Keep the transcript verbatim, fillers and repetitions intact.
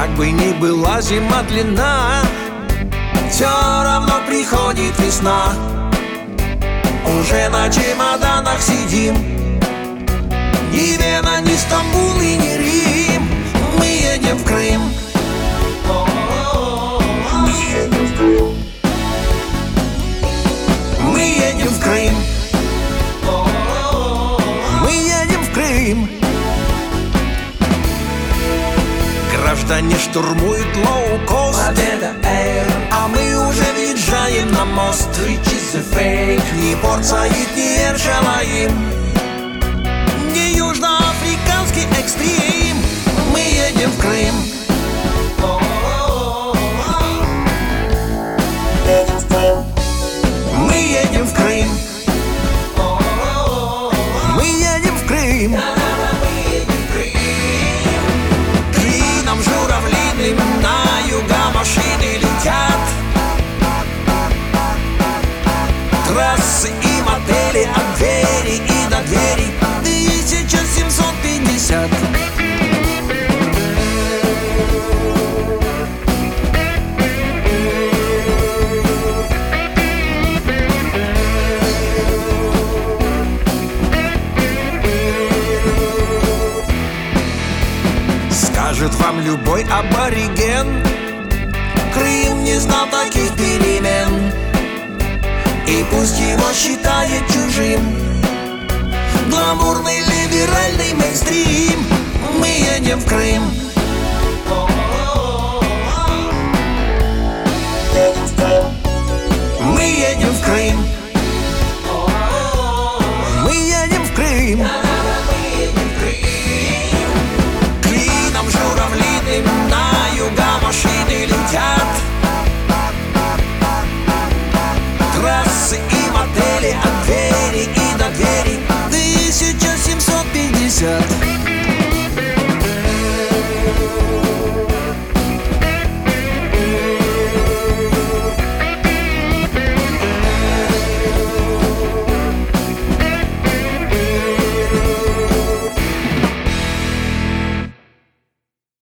Как бы ни была зима длинна, все равно приходит весна. Уже на чемоданах сидим, ни Вена, ни Стамбул и ни Рим. Мы едем в Крым. Мы едем в Крым. Мы едем в Крым. Граждане штурмуют лоукост, а мы уже въезжаем на мост. Ни порт Саид, ни Эр-Шалаим, ни южноафриканский экстрим. Мы едем в Крым. Мы едем в Крым. Мы едем в Крым. Клином журавлиным на юга машины летят. Трассы и мотели от двери и до двери тысяча семьсот пятьдесят. Скажет вам любой абориген: Крым не знал таких перемен. И пусть его считает чужим гламурный либеральный мейнстрим. Мы едем в Крым. Мы едем в Крым. Мы едем в Крым. Клином журавлиным на юга машины летят. Трассы и мотели от двери и до двери тысяча семьсот пятьдесят.